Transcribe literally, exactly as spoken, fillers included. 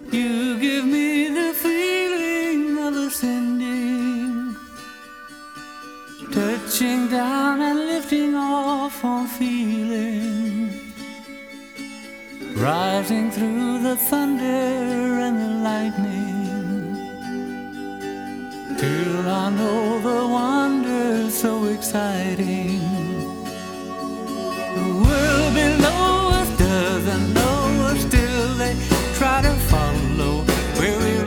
You give me the feeling of ascending, touching down and lifting off on feeling, rising through the thunder and the lightning, till I know the wonder so exciting. The world below us doesn't know us, still they try to follow where we